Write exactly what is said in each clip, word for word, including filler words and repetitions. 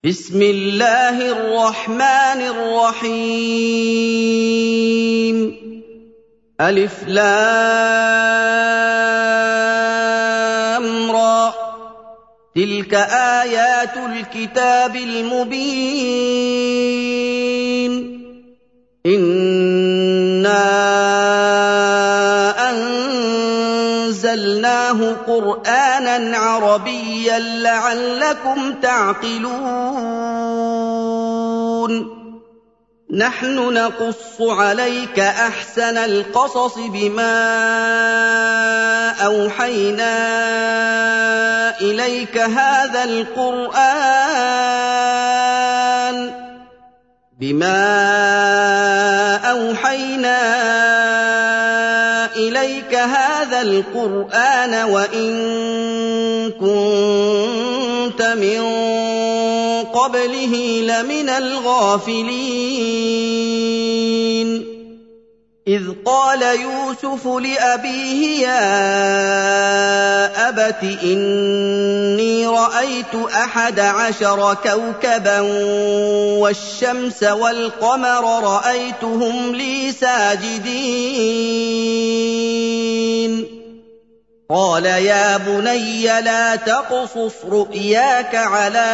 بسم الله الرحمن الرحيم ألف لام را تلك آيات الكتاب المبين إنا أنزلناه قرآنا عربيا لعلكم تعقلون نحن نقص عليك أحسن القصص بما أوحينا إليك هذا القرآن بما أوحينا إليك هذا القرآن وإن كنت من قبله لمن الغافلين إذ قال يوسف لأبيه يا أبت إني رأيت أحد عشر كوكبا والشمس والقمر رأيتهم لي ساجدين قال يا بني لا تقصص رؤياك على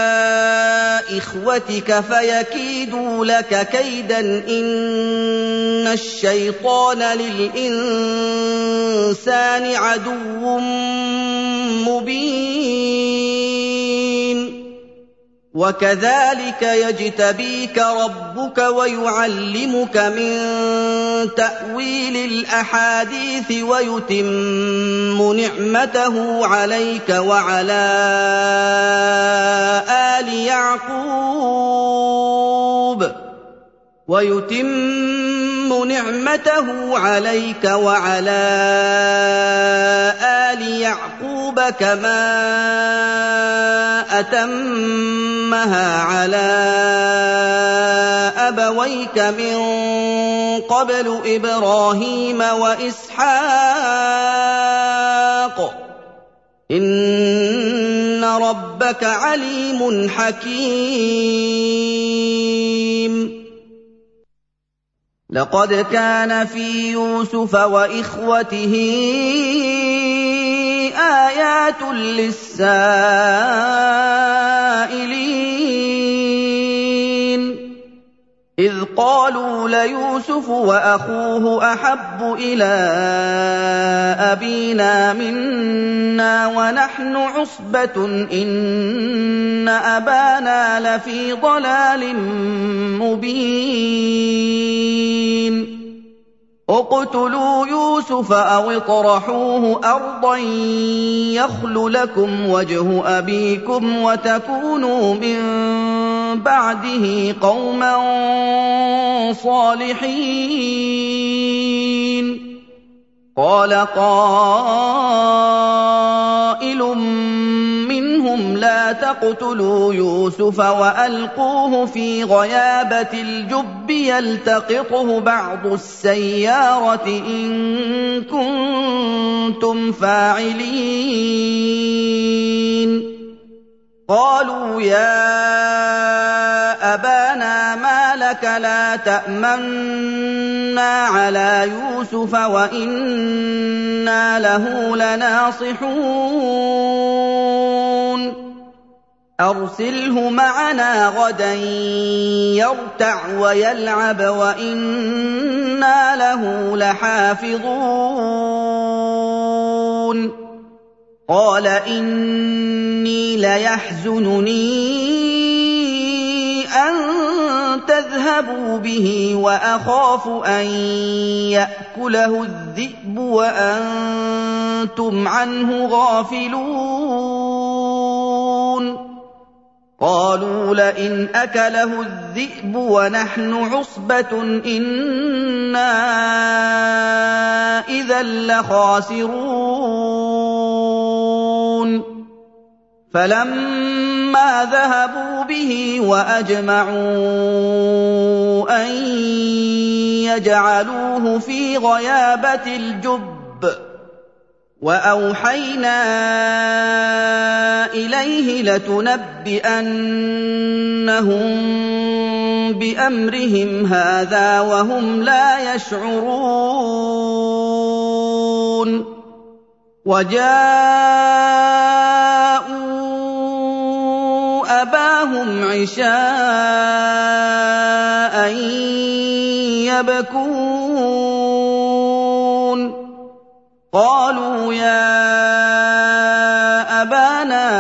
إخوتك فيكيدوا لك كيدا إن الشيطان للإنسان عدو مبين وكذلك يجتبيك ربك ويعلمك من تأويل الأحاديث ويتم نعمته عليك وعلى آل يعقوب ويتم نعمته عليك وعلى آل يعقوب كما أتمها على أبويك من قبل إبراهيم وإسحاق إن ربك عليم حكيم لقد كان في يوسف وإخوته آيات للسائلين إذ قالوا ليوسف وأخوه أحب إلى أبينا منا ونحن عصبة إن أبانا لفي ضلال مبين اقتلوا يوسف أو اطرحوه أرضا يخل لكم وجه أبيكم وتكونوا من بعده قوما صالحين قال قائل منهم لا تقتلوا يوسف وألقوه في غيابة الجب يلتقطه بعض السيارة إن كنتم فاعلين قالوا يا أبانا ما لك لا تأمنا على يوسف وإنا له لناصحون أرسله معنا غدا يرتع ويلعب وإنا له لحافظون قال إني ليحزنني أن تذهبوا به وأخاف أن يأكله الذئب وأنتم عنه غافلون قالوا لئن أكله الذئب ونحن عصبة إنا إذا لخاسرون فلما ذهبوا به وأجمعوا أن يجعلوه في غيابة الجب وَأَوْحَيْنَا إِلَيْهِ لَتُنَبِّئَنَّهُم بِأَمْرِهِمْ هَٰذَا وَهُمْ لَا يَشْعُرُونَ وَجَاءُوا أَبَاهُمْ عِشَاءً يَبْكُونَ قَالُوا يَا أَبَانَا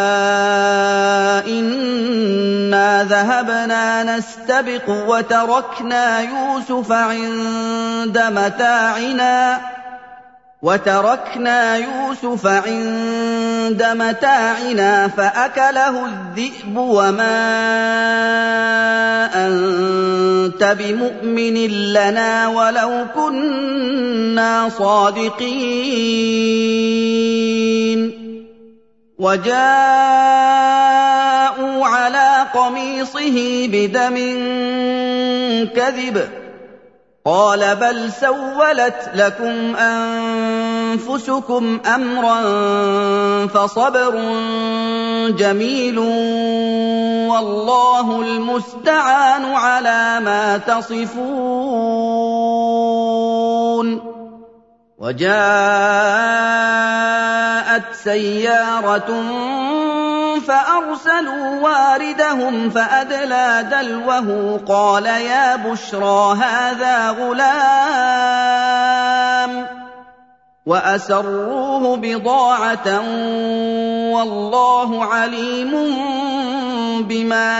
إِنَّا ذَهَبْنَا نَسْتَبِقُ وَتَرَكْنَا يُوسُفَ عِندَ مَتَاعِنَا وَتَرَكْنَا يُوسُفَ عِندَ مَتَاعِنَا فَأَكَلَهُ الذِّئْبُ وَمَا أَنتَ بِمُؤْمِنٍ لَّنَا وَلَوْ كُنَّا صَادِقِينَ وَجَاءُوا عَلَىٰ قَمِيصِهِ بِدَمٍ كَذِبٍ قَالَ بَلْ سَوَّلَتْ لَكُمْ أَنفُسُكُمْ أَمْرًا فَصَبْرٌ جَمِيلٌ وَاللَّهُ الْمُسْتَعَانُ عَلَىٰ مَا تَصِفُونَ وَجَاءَتْ سَيَّارَةٌ فَأَرْسَلُوا وَارِدَهُمْ فَأَدْلَىٰ دَلْوَهُ قَالَ يَا بُشْرَىٰ هَٰذَا غُلَامٌ وَأَسَرُّوهُ بِضَاعَةً وَاللَّهُ عَلِيمٌ بِمَا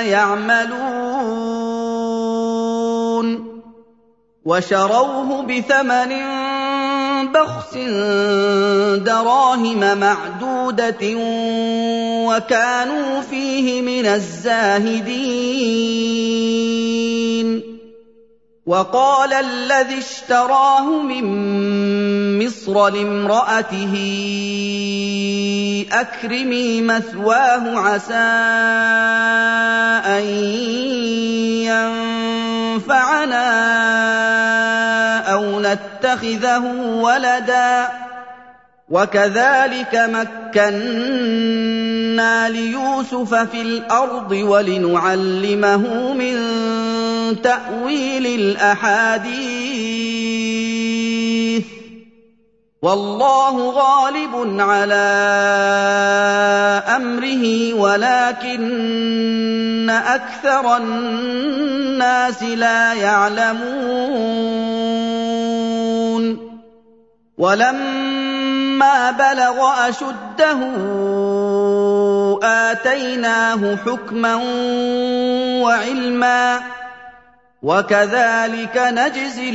يَعْمَلُونَ وَشَرَوْهُ بِثَمَنٍ بَخْسٍ دَرَاهِمَ مَعْدُودَةٍ وَكَانُوا فِيهِ مِنَ الزَّاهِدِينَ وَقَالَ الَّذِي اشْتَرَاهُ مِن مِّصْرَ لِامْرَأَتِهِ أَكْرِمِي مَثْوَاهُ عَسَىٰ أَن يَنفَعَنَا أَوْ نَتَّخِذَهُ وَلَدًا وَكَذَٰلِكَ مَكَّنَّا لِيُوسُفَ فِي الْأَرْضِ وَلِنُعَلِّمَهُ مِن تَأْوِيلِ الْأَحَادِيثِ وَاللَّهُ غَالِبٌ عَلَىٰ أَمْرِهِ وَلَٰكِنَّ أَكْثَرَ النَّاسِ لَا يَعْلَمُونَ وَلَمَّا بَلَغَ أَشُدَّهُ آتَيْنَاهُ حُكْمًا وَعِلْمًا وَكَذَٰلِكَ نَجْزِي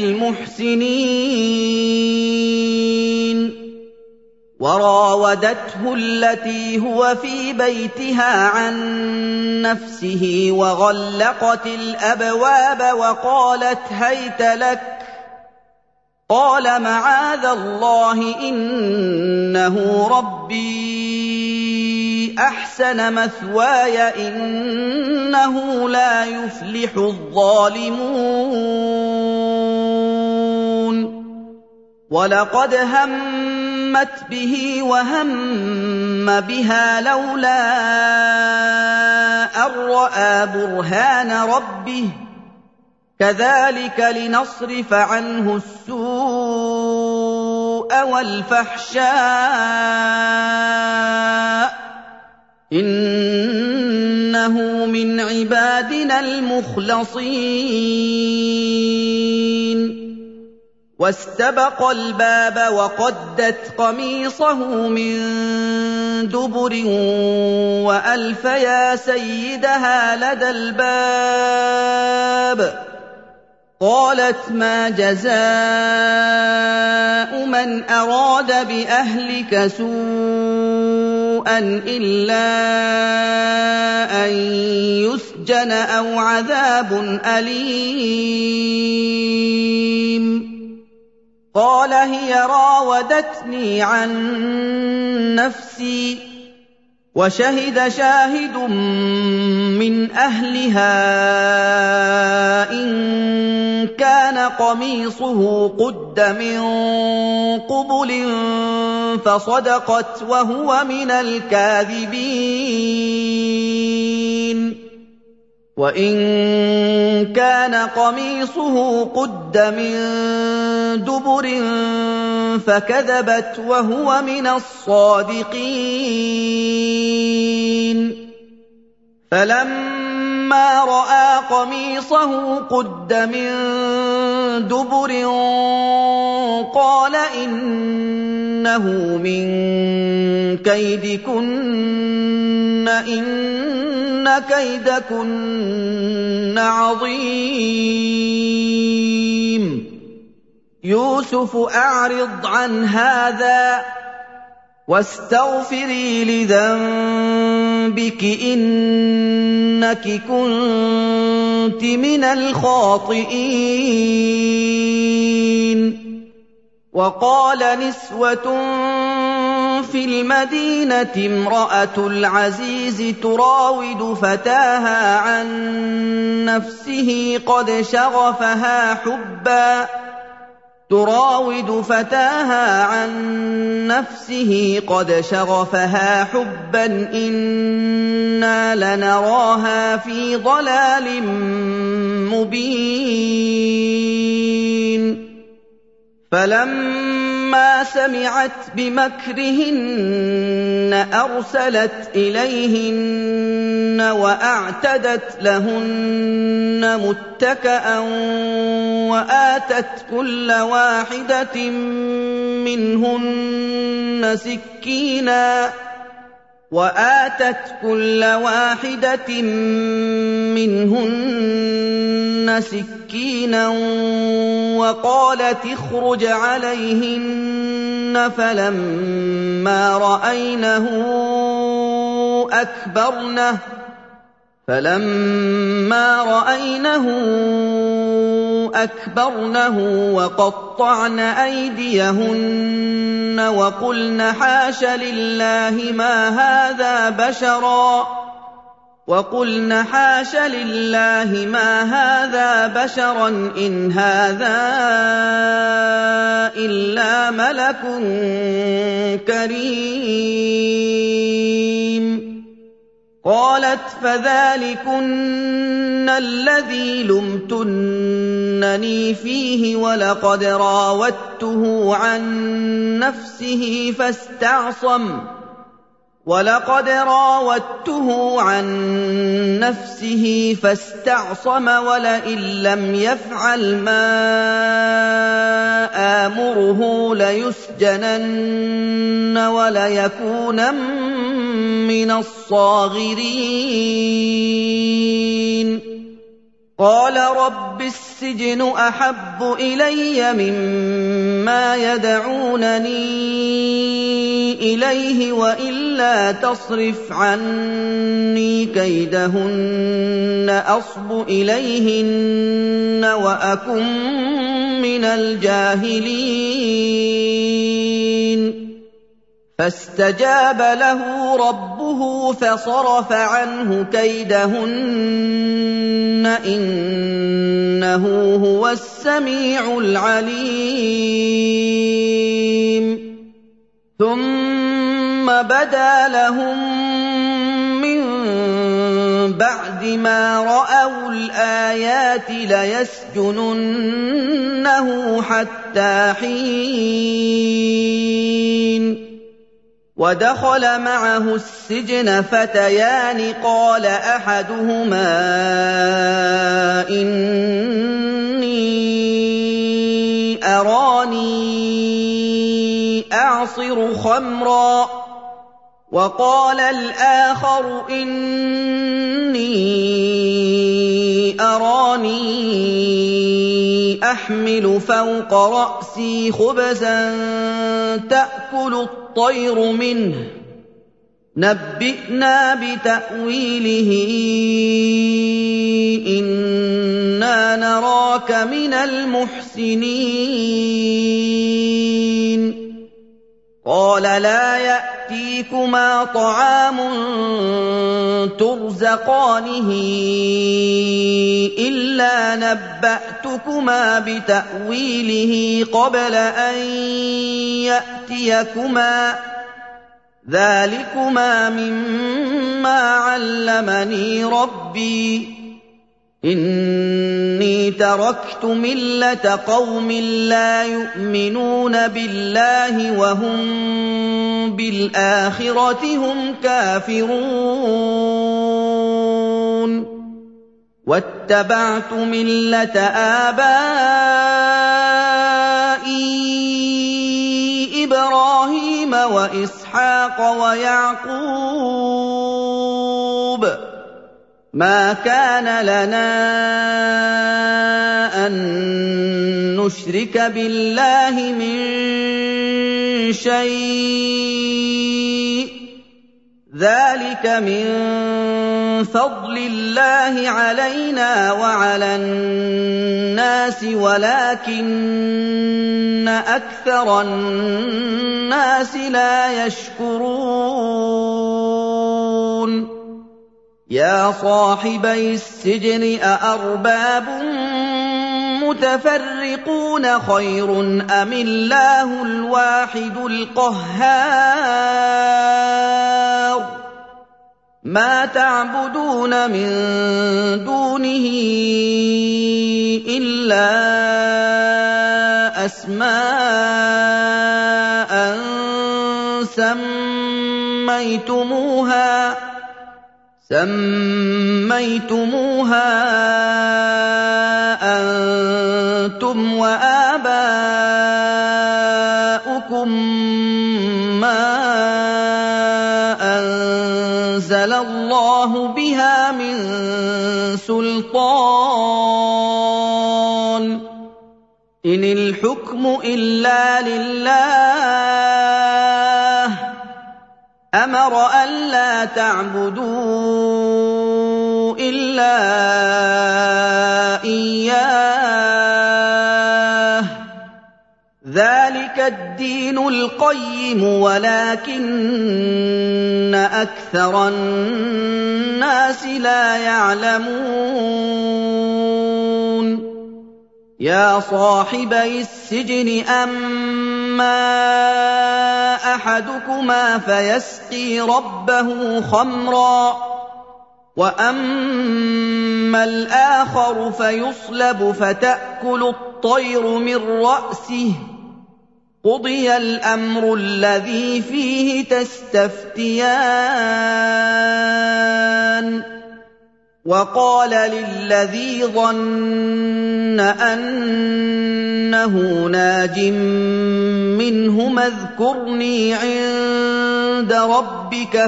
الْمُحْسِنِينَ وَرَاوَدَتْهُ الَّتِي هُوَ فِي بَيْتِهَا عَن نَّفْسِهِ وَغَلَّقَتِ الْأَبْوَابَ وَقَالَتْ هَيْتَ لَكَ قَالَ مَعَاذَ اللَّهِ إِنَّهُ رَبِّي أَحْسَنَ مَثْوَايَ إِنَّهُ لَا يُفْلِحُ الظَّالِمُونَ وَلَقَدْ هَمَّتْ بِهِ وَهَمَّ بِهَا لَوْلَا أَن رَّأَىٰ بُرْهَانَ رَبِّهِ كَذَٰلِكَ لِنَصْرِفَ عَنْهُ السُّوءَ وَالْفَحْشَاءَ إِنَّهُ مِنْ عِبَادِنَا الْمُخْلَصِينَ وَاسْتَبَقَ الْبَابَ وَقَدَّتْ قَمِيصَهُ مِن دُبُرٍ وَأَلْفَ يَا سَيِّدَهَا لَدَى الْبَابِ قَالَتْ مَا جَزَاءُ مَنْ أَرَادَ بِأَهْلِكَ سُوءًا إِلَّا أَن يُسْجَنَ أَوْ عَذَابٌ أَلِيمٌ قَالَ هِيَ رَاوَدَتْنِي عَن نَّفْسِي وَشَهِدَ شَاهِدٌ مِّنْ أَهْلِهَا إِن كان قميصه قد من قبل فصدقت وهو من الكاذبين وإن كان قميصه قد من دبر فكذبت وهو من الصادقين فلما رأى قميصه قد من دبر قال إنه من كيدكن إن كيدكن عظيم يوسف أعرض عن هذا واستغفري لذنبك إنك كنت من الخاطئين وقال نسوة في المدينة امرأة العزيز تراود فتاها عن نفسه قد شغفها حبا تراود فتاها عن نفسه قد شغفها حبا إنا لنراها في ضلال مبين فلما سمعت بمكرهن أرسلت إليهن وأعتدت لهن متكأ وآتت كل واحدة منهن سكينا وآتت كل واحدة منهن سكينا وقالت اخرج عليهن فلما رأينه أكبرنه فلما رأينه أكبرنه وقطعن أيديهن وقلن حاش لله ما هذا بشرا وقلن حاش لله ما هذا بشرا إن هذا إلا ملك كريم قالت فذلكن الذي لمتنني فيه ولقد راودته عن نفسه فاستعصم ولقد راودته عن نفسه فاستعصم ولئن لم يفعل ما آمره ليسجنن وليكونن من الصاغرين قال رب السجن أحب إلي مما يدعونني إليه وإلا تصرف عني كيدهن أصب إليهن وأكن من الجاهلين فاستجاب له ربه فصرف عنه كيدهن إنه هو السميع العليم ثم بدا لهم من بعد ما رأوا الآيات ليسجننه حتى حين ودخل معه السجن فتيان قال أحدهما إني أراني أعصر خمرا وقال الآخر إني أراني أحمل فوق رأسي خبزا تأكل الطير منه نبئنا بتأويله إنا نراك من المحسنين قال لا يأتي يأتيكما طعام ترزقانه إلا نبأتكما بتأويله قبل أن يأتيكما ذلكما مما علمني ربي إني تركت ملة قوم لا يؤمنون بالله وهم بالآخرة هم كافرون واتبعت ملة آبائي إبراهيم وإسحاق ويعقوب ما كان لنا أن نشرك بالله من شيء ذلك من فضل الله علينا وعلى الناس ولكن أكثر الناس لا يشكرون يا صاحبي السجن أأرباب متفرقون خير أم الله الواحد القهار ما تعبدون من دونه إلا أسماء سميتموها سميتموها أنتم وآباؤكم ما أنزل الله بها من سلطان إن الحكم إلا لله أمر ألا تعبدوا إلا إياه ذلك الدين القيم ولكن أكثر الناس لا يعلمون يا صاحبي السجن أما أحدكما فيسقي ربه خمرا وأما الآخر فيصلب فتأكل الطير من رأسه قضي الأمر الذي فيه تستفتيان وقال للذي ظن أنه ناج منهما اذكرني عند ربك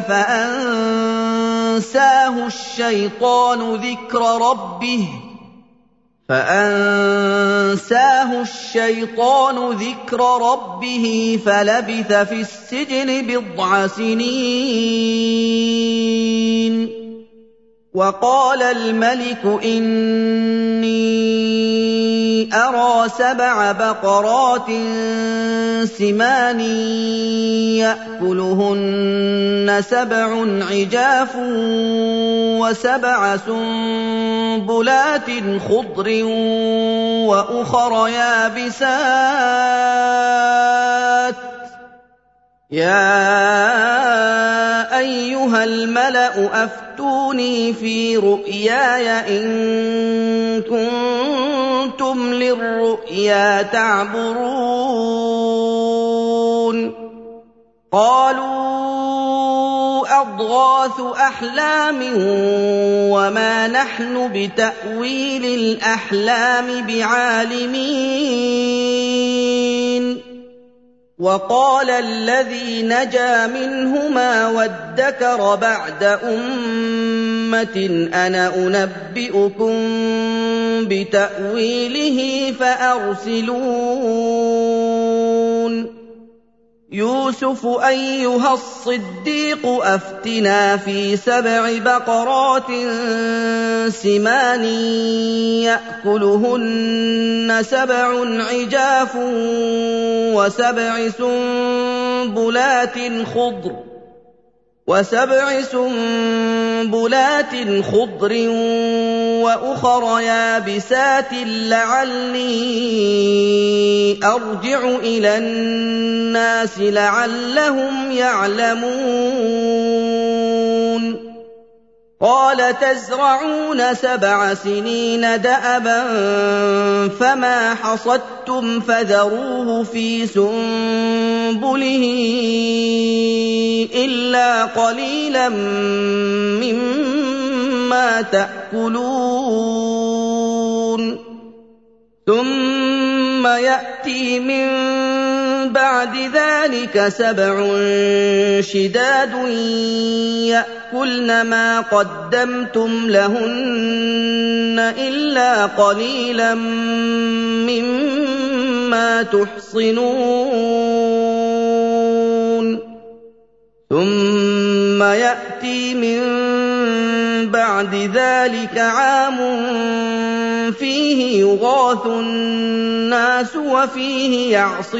فأنساه الشيطان ذكر ربه فأنساه الشيطان ذكر ربه فلبث في السجن بضع سنين وقال الملك إني أرى سبع بقرات سمان يأكلهن سبع عجاف وسبع سنبلات خضر وأخر يابسات يا أيها الملأ أفتوني في رؤياي إن كنتم للرؤيا تعبرون قالوا أضغاث أحلام وما نحن بتأويل الأحلام بعالمين وقال الذي نجا منهما وادكر بعد أمة أنا أنبئكم بتأويله فأرسلون يوسف أيها الصديق أفتنا في سبع بقرات سمان يأكلهن سبع عجاف وسبع سنبلات خضر وسبع سنبلات خضر وأخر يابسات لعلي أرجع إلى الناس لعلهم يعلمون قال تزرعون سبع سنين دأبا فما حصدتم فذروه في سنبله إلا قليلا مما تأكلون ثم يأتي من بعد ذلك سبع شداد يأكلن ما قدمتم لهن إلا قليلا مما تحصنون ثم يأتي من بعد ذلك عام فيه يغاث الناس وفيه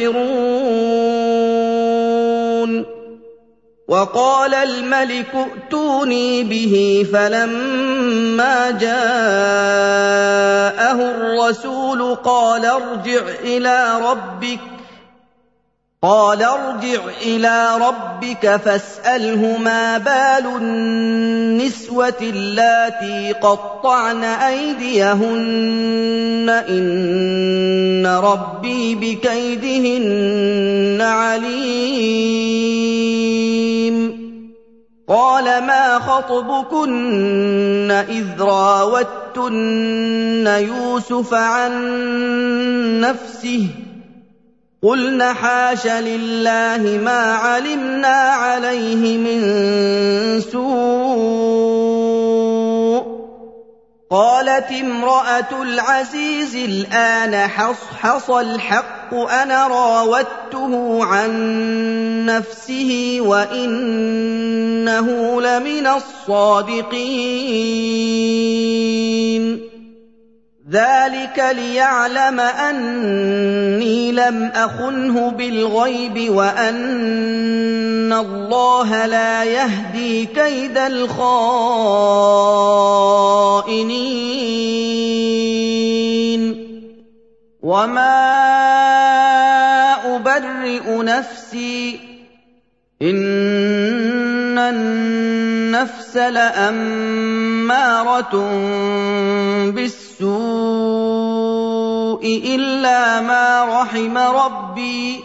يعصرون وقال الملك ائتوني به فلما جاءه الرسول قال ارجع إلى ربك قال ارجع إلى ربك فاسأله ما بال النسوة اللاتي قطعن أيديهن إن ربي بكيدهن عليم قال ما خطبكن إذ راوتن يوسف عن نفسه قلن حاش لله ما علمنا عليه من سوء قالت امرأة العزيز الآن حصحص الحق أنا راودته عن نفسه وإنه لمن الصادقين ذلك ليعلم أني لم أخنه بالغيب وأن الله لا يهدي كيد الخائنين وما أبرئ نفسي إن النفس لأمارة بالسوء إلا ما رحم ربي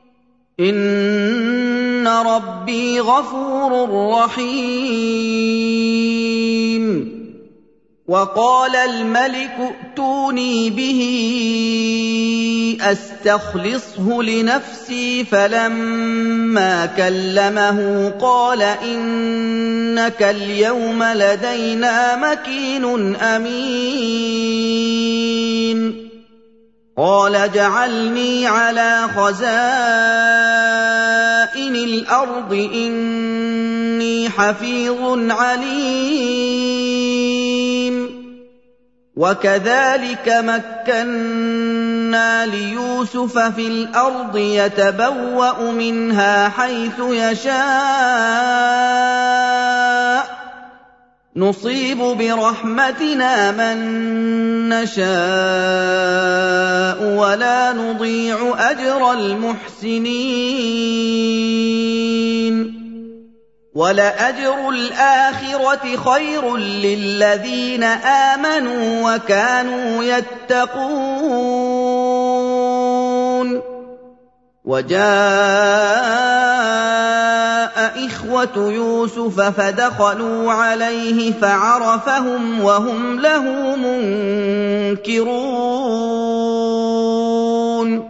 إن ربي غفور رحيم وقال الملك ائتوني به أستخلصه لنفسي فلما كلمه قال إنك اليوم لدينا مكين أمين قال اجعلني على خزائن الأرض إني حفيظ عليم وكذلك مكنا ليوسف في الأرض يتبوأ منها حيث يشاء نصيب برحمتنا من نشاء ولا نضيع أجر المحسنين ولأجر الآخرة خير للذين آمنوا وكانوا يتقون وجاء إخوة يوسف فدخلوا عليه فعرفهم وهم له منكرون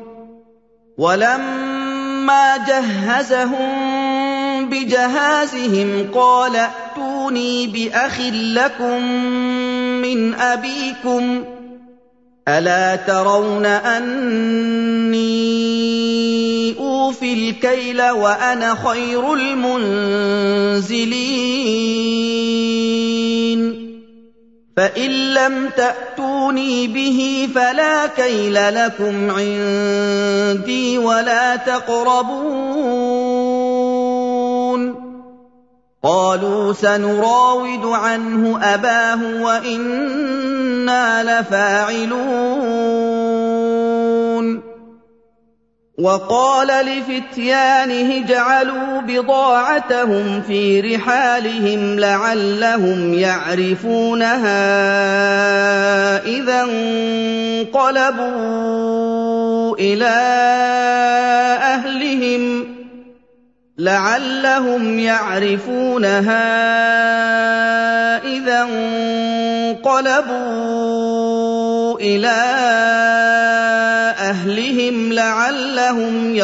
ولما جهزهم بجهازهم قال ائتوني بأخ لكم من أبيكم ألا ترون أني أوفي الكيل وأنا خير المنزلين فإن لم تأتوني به فلا كيل لكم عندي ولا تقربون قالوا سنراود عنه أباه وإنا لفاعلون وقال لفتيانه اجعلوا بضاعتهم في رحالهم لعلهم يعرفونها إذا انقلبوا إلى أهلهم لعلهم يعرفونها إذا انقلبوا إلى أهلهم لعلهم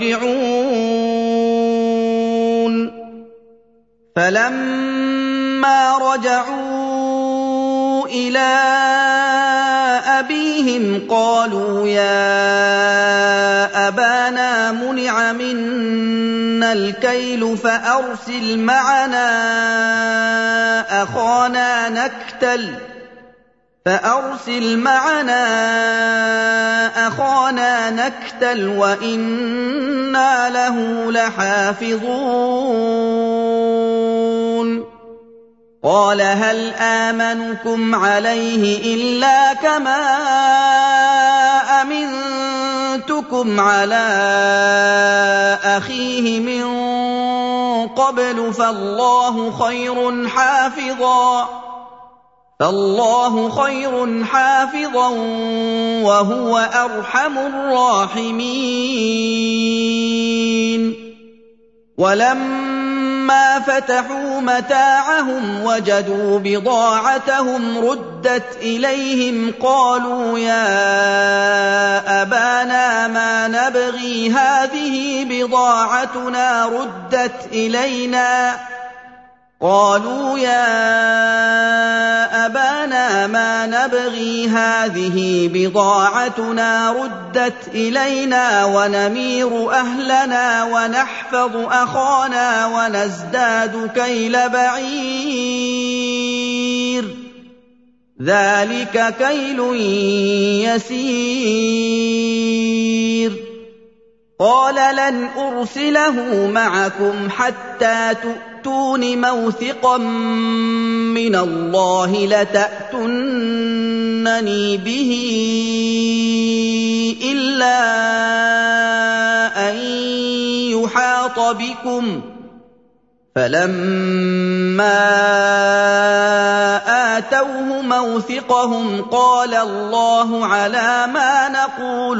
يرجعون فلما رجعوا إلى أبيهم قالوا يا أبانا منع منا الكيل فأرسل معنا أخانا نكتل فأرسل معنا أخانا نكتل وإنا له لحافظون قال هل آمنكم عليه إلا كما أمنتكم على أخيه من قبل فالله خير حافظا فالله خير حافظا وهو أرحم الراحمين ولما فتحوا متاعهم وجدوا بضاعتهم ردت إليهم قالوا يا أبانا ما نبغي هذه بضاعتنا ردت إلينا قالوا يا أبانا ما نبغي هذه بضاعتنا ردت إلينا ونمير أهلنا ونحفظ أخانا ونزداد كيل بعير ذلك كيل يسير قال لن أرسله معكم حتى تؤتون موثقا من الله لتأتونني به إلا أن يحاط بكم فلما آتوه موثقهم قال الله على ما نقول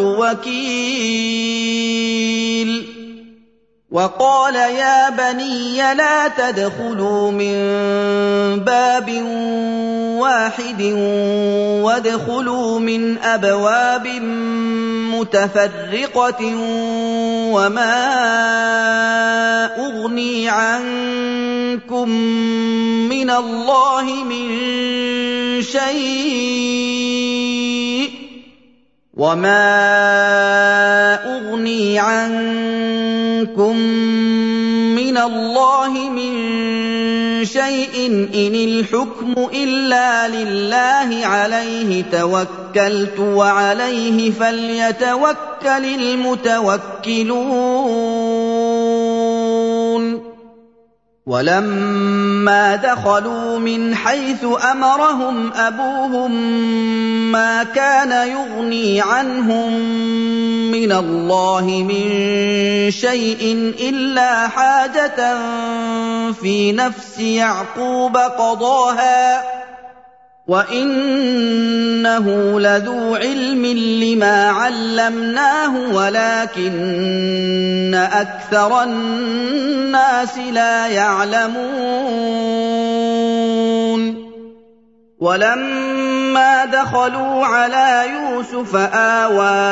وكيل وقال يا بني لا تدخلوا من باب واحد وادخلوا من أبواب متفرقة وما أغني عنكم من الله من شيء وما أغني عنكم من الله من شيء إن الحكم إلا لله عليه توكلت وعليه فليتوكل المتوكلون ولما دخلوا من حيث أمرهم أبوهم ما كان يغني عنهم من الله من شيء إلا حاجة في نفس يعقوب قضاها وإنه لذو علم لما علمناه ولكن أكثر الناس لا يعلمون ولما دخلوا على يوسف آوى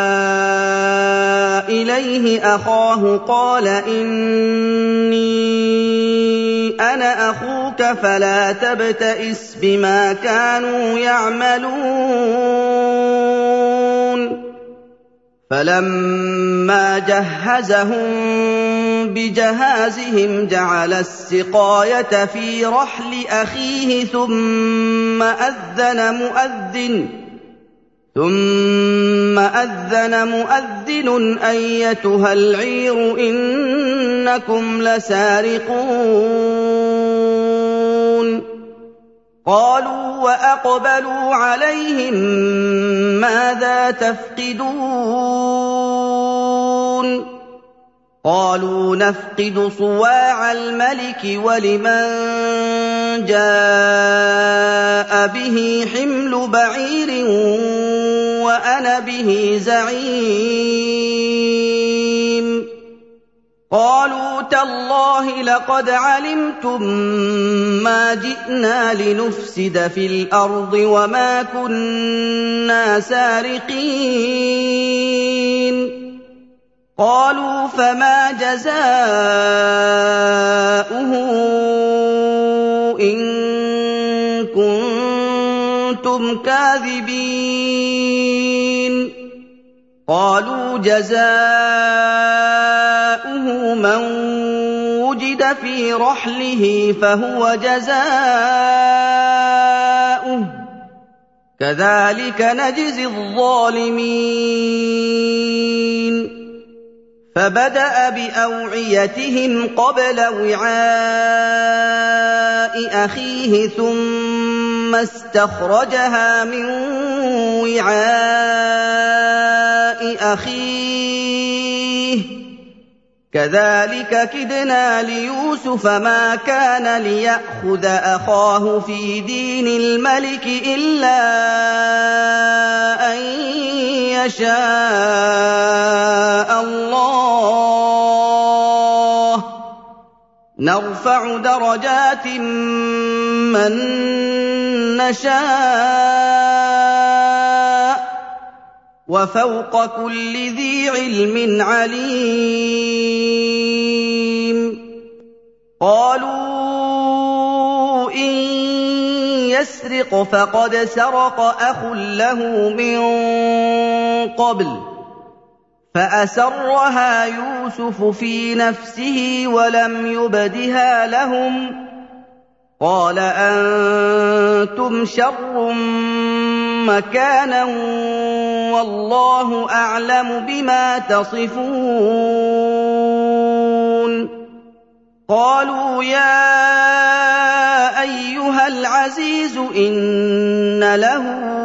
إليه أخاه قال إني أنا أخوك فلا تبتئس بما كانوا يعملون فلما جهزهم بجهازهم جعل السقاية في رحل أخيه ثم أذن مؤذن ثم أذن مؤذن أيتها العير إنكم لسارقون قالوا وأقبلوا عليهم ماذا تفقدون قالوا نفقد صواع الملك ولمن جاء به حمل بعير وأنا به زعيم قالوا تالله لقد علمتم ما جئنا لنفسد في الأرض وما كنا سارقين قالوا فما جزاؤه إن كنتم كاذبين قالوا جزاؤه من وجد في رحله فهو جزاؤه كذلك نجزي الظالمين فبدأ بأوعيتهم قبل وعاء أخيه ثم استخرجها من وعاء أخيه كذلك كدنا ليوسف ما كان ليأخذ أخاه في دين الملك إلا أن يشاء الله نرفع درجات من نشاء وفوق كل ذي علم عليم قالوا إن يسرق فقد سرق أخ له من قبل فأسرها يوسف في نفسه ولم يبدها لهم قال أنتم شر مكانا والله أعلم بما تصفون قالوا يا أيها العزيز إن له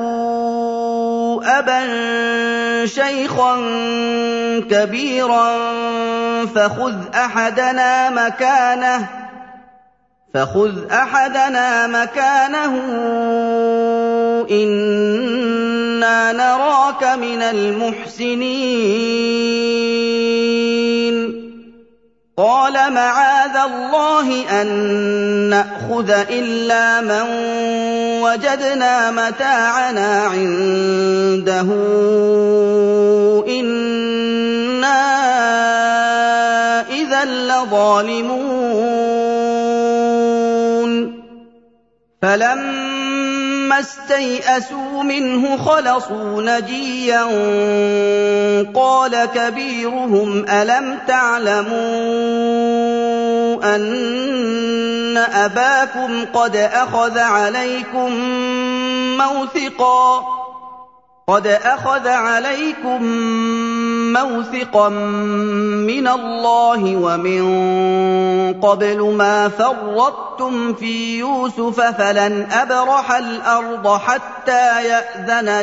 أبا شيخا كبيرا فخذ أحدنا مكانه فخذ أحدنا مكانه إنا نراك من المحسنين قال معاذ الله أن نأخذ إلا من وجدنا متاعنا عنده إنا إذا لظالمون فلما استيئسوا منه خلصوا نجيا قال كبيرهم ألم تعلموا أن أباكم قد أخذ عليكم موثقا قد أخذ عليكم موثقا من الله ومن قبل ما فرطتم في يوسف فلن أبرح الأرض حتى يأذن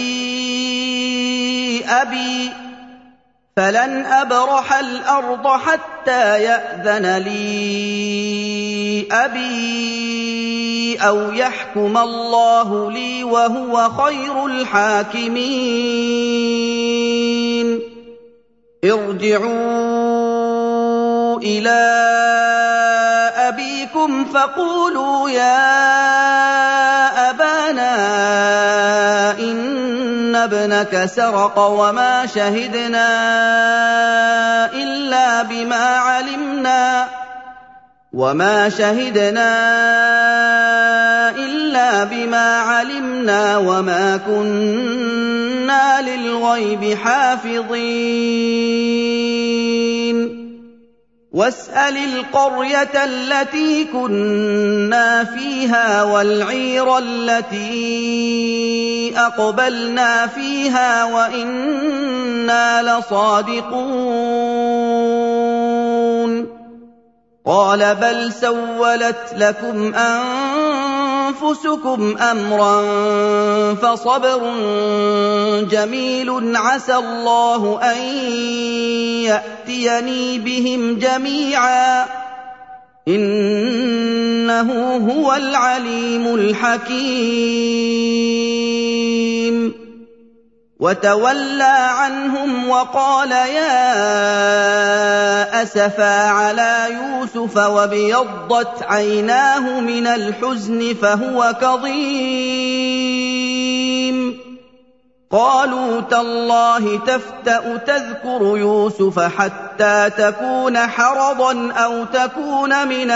لي أبي فلن أبرح الأرض حتى يأذن لي أبي أو يحكم الله لي وهو خير الحاكمين ارجعوا إلى أبيكم فقولوا يا أبانا إن ابنك سرق وما شهدنا إلا بما علمنا وما شهدنا إلا بما علمنا وما كنا للغيب حافظين واسأل القرية التي كنا فيها والعير التي أقبلنا فيها وإنا لصادقون قال بل سولت لكم أنفسكم أمرا فصبر جميل عسى الله أن يأتيني بهم جميعا إنه هو العليم الحكيم. وتولى عنهم وقال يا أسفا على يوسف وابيضت عيناه من الحزن فهو كظيم. قالوا تالله تفتأ تذكر يوسف حتى تكون حرضا أو تكون من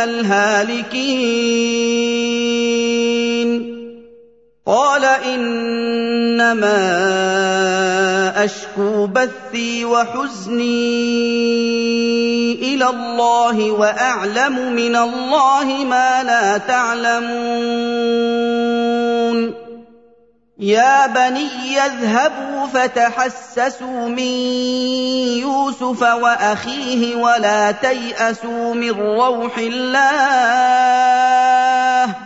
الهالكين. قال إنما أشكو بثي وحزني إلى الله وأعلم من الله ما لا تعلمون. يا بني اذهبوا فتحسسوا من يوسف وأخيه ولا تيأسوا من روح الله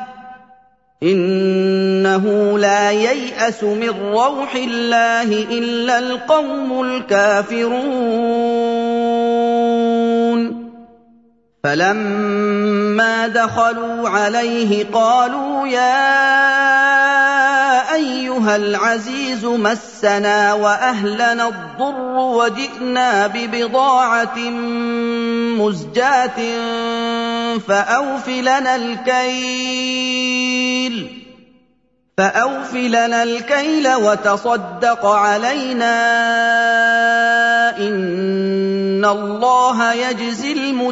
إنه لا ييأس من روح الله إلا القوم الكافرون. فلما دخلوا عليه قالوا يا أيها العزيز مسنا وأهلنا الضر وجئنا ببضاعة مزجاة فأوف لنا الكيل فأوف لنا الكيل وتصدق علينا إن الله يجزي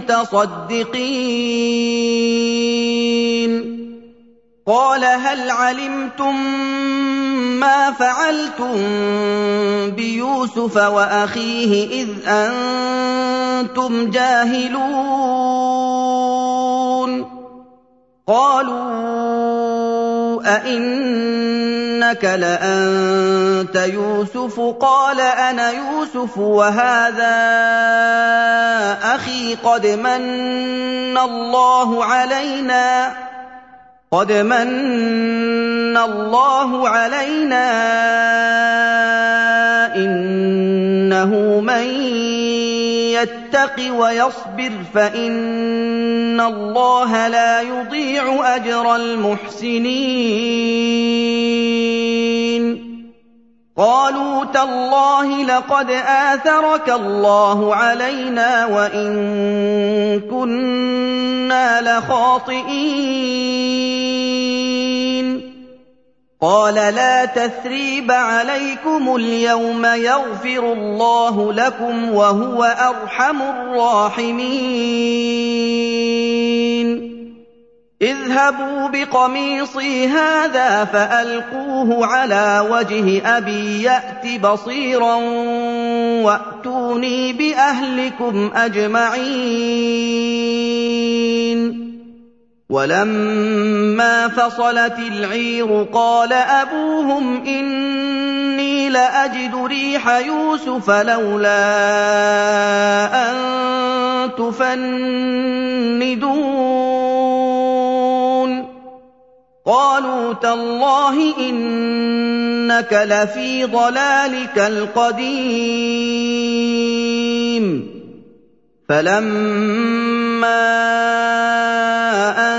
المتصدقين. قال هل علمتم ما فعلتم بيوسف وأخيه إذ أنتم جاهلون؟ قالوا أئنك لأنت يوسف؟ قال أنا يوسف وهذا أخي قد من الله علينا قد من الله علينا إنه من يتق ويصبر فإن الله لا يضيع أجر المحسنين. قالوا تالله لقد آثرك الله علينا وإن كنا لخاطئين. قال لا تثريب عليكم اليوم يغفر الله لكم وهو أرحم الراحمين. اذهبوا بقميصي هذا فألقوه على وجه أبي يأت بصيرا وأتوني بأهلكم أجمعين. ولما فصلت العير قال أبوهم إني لأجد ريح يوسف لولا أن تفندون. قالوا تالله إنك لفي ضلالك القديم. فلما أن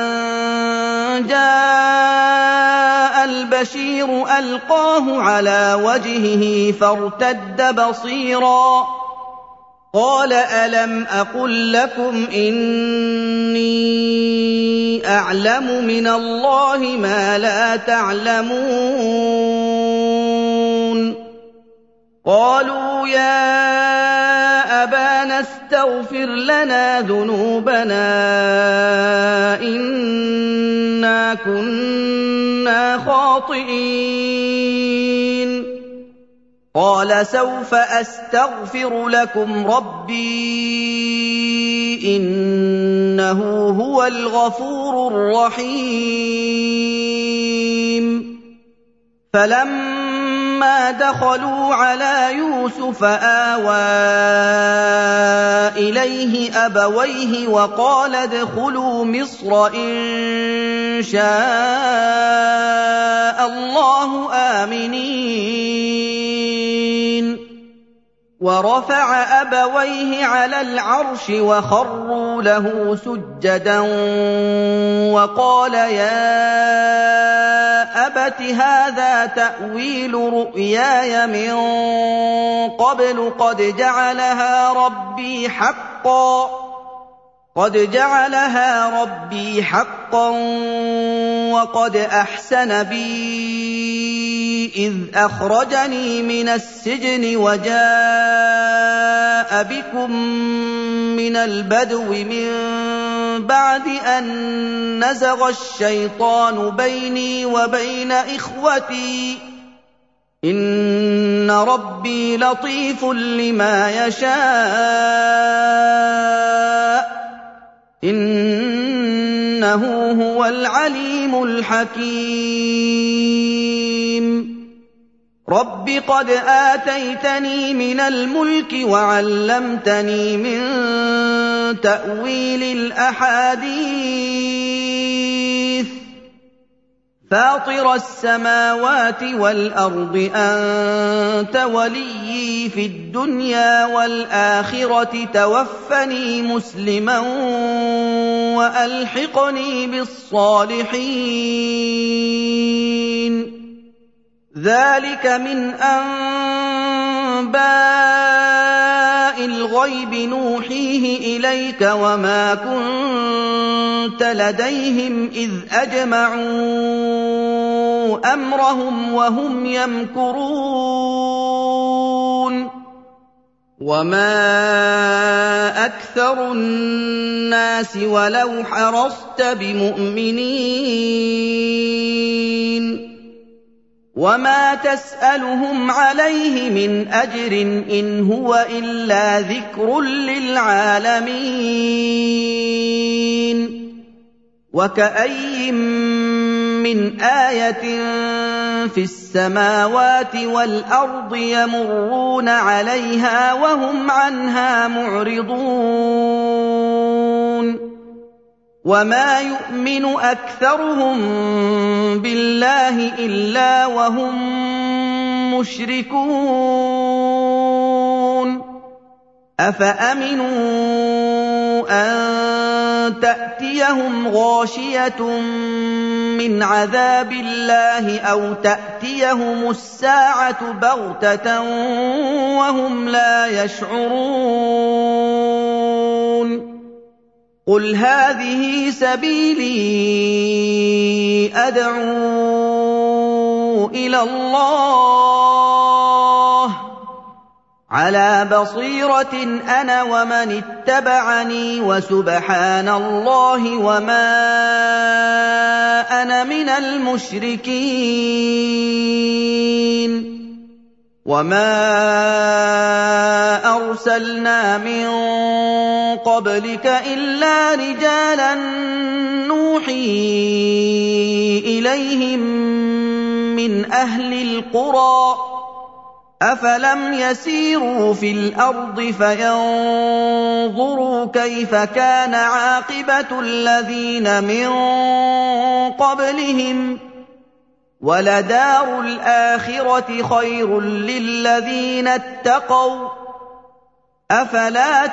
جاء البشير ألقاه على وجهه فارتد بصيرا قال ألم أقل لكم إني أعلم من الله ما لا تعلمون. قالوا يا أبانا استغفر لنا ذنوبنا إنا كنا خاطئين. قال سوف أستغفر لكم ربي إنه هو الغفور الرحيم. فلما فَلَمَّا دَخَلُوا عَلَىٰ يُوسُفَ آوَىٰ إِلَيْهِ أَبَوَيْهِ وَقَالَ ادْخُلُوا مِصْرَ إِن شَاءَ اللَّهُ آمِنِينَ وَرَفَعَ أَبَوَيْهِ عَلَى الْعَرْشِ وَخَرُّوا لَهُ سُجَّدًا وَقَالَ يَا أَبَتِ هَٰذَا تَأْوِيلُ رُؤْيَايَ مِن قَبْلُ قَدْ جَعَلَهَا رَبِّي حَقًّا قَدْ جَعَلَهَا رَبِّي حَقًّا وَقَدْ أَحْسَنَ بِي إِذْ أَخْرَجَنِي مِنَ السِّجْنِ وَجَاءَ بِكُم مِّنَ الْبَدْوِ مِن بَعْدِ أَن نَّزَغَ الشَّيْطَانُ بَيْنِي وَبَيْنَ إِخْوَتِي ۚ إِنَّ رَبِّي لَطِيفٌ لِّمَا يَشَاءُ ۚ إِنَّهُ هُوَ الْعَلِيمُ الْحَكِيمُ رَبِّ قَدْ آتَيْتَنِي مِنَ الْمُلْكِ وَعَلَّمْتَنِي مِن تَأْوِيلِ الْأَحَادِيثِ فَاطِرَ السَّمَاوَاتِ وَالْأَرْضِ أَنتَ وَلِيِّي فِي الدُّنْيَا وَالْآخِرَةِ تَوَفَّنِي مُسْلِمًا وَأَلْحِقْنِي بِالصَّالِحِينَ ذَلِكَ مِنْ أَنبَاءِ الْغَيْبِ نُوحِيهِ إِلَيْكَ وَمَا كُنتَ لَدَيْهِمْ إِذْ أَجْمَعُوا أَمْرَهُمْ وَهُمْ يَمْكُرُونَ وَمَا أَكْثَرُ النَّاسِ وَلَوْ حَرَصْتَ بِمُؤْمِنِينَ وَمَا تَسْأَلُهُمْ عَلَيْهِ مِنْ أَجْرٍ إِنْ هُوَ إِلَّا ذِكْرٌ لِّلْعَالَمِينَ وَكَأَيِّن مِّنْ آيَةٍ فِي السَّمَاوَاتِ وَالْأَرْضِ يَمُرُّونَ عَلَيْهَا وَهُمْ عَنْهَا مُعْرِضُونَ وَمَا يُؤْمِنُ أَكْثَرُهُم بِاللَّهِ إِلَّا وَهُم مُّشْرِكُونَ أَفَأَمِنُوا أَن تَأْتِيَهُمْ غَاشِيَةٌ مِّنْ عَذَابِ اللَّهِ أَوْ تَأْتِيَهُمُ السَّاعَةُ بَغْتَةً وَهُمْ لَا يَشْعُرُونَ قُلْ هَٰذِهِ سَبِيلِي أَدْعُو إِلَى اللَّهِ ۚ عَلَىٰ بَصِيرَةٍ أَنَا وَمَنِ اتَّبَعَنِي ۖ وَسُبْحَانَ اللَّهِ وَمَا أَنَا مِنَ الْمُشْرِكِينَ وَمَا أَرْسَلْنَا مِن قَبْلِكَ إِلَّا رِجَالًا نُّوحِي إِلَيْهِم مِّنْ أَهْلِ الْقُرَىٰ ۗ أَفَلَمْ يَسِيرُوا فِي الْأَرْضِ فَيَنظُرُوا كَيْفَ كَانَ عَاقِبَةُ الَّذِينَ مِن قَبْلِهِمْ ۗ وَلَدَارُ الْآخِرَةِ خَيْرٌ لِّلَّذِينَ اتَّقَوْا ۗ أَفَلَا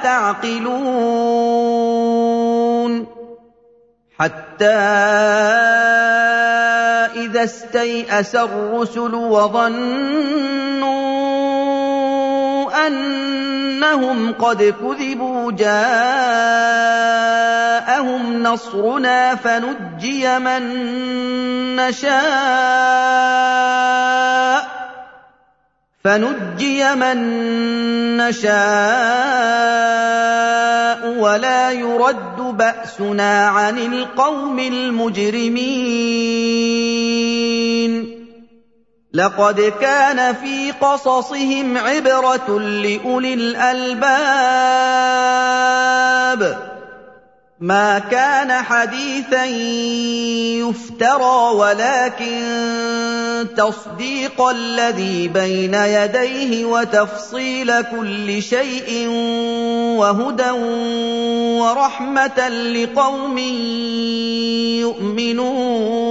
تَعْقِلُونَ حَتَّىٰ إِذَا اسْتَيْأَسَ الرُّسُلُ وَظَنُّوا أَنَّهُمْ قَدْ كُذِبُوا جَاءَهُمْ نَصْرُنَا فَنُجِّيَ مَن نَّشَاءُ فَنُجِّيَ مَن نَّشَاءُ وَلَا يُرَدُّ بَأْسُنَا عَنِ الْقَوْمِ الْمُجْرِمِينَ لَقَدْ كَانَ فِي قَصَصِهِمْ عِبْرَةٌ لِّأُولِي الْأَلْبَابِ مَا كَانَ حَدِيثًا يُفْتَرَىٰ وَلَٰكِن تَصْدِيقَ الَّذِي بَيْنَ يَدَيْهِ وَتَفْصِيلَ كُلِّ شَيْءٍ وَهُدًى وَرَحْمَةً لِّقَوْمٍ يُؤْمِنُونَ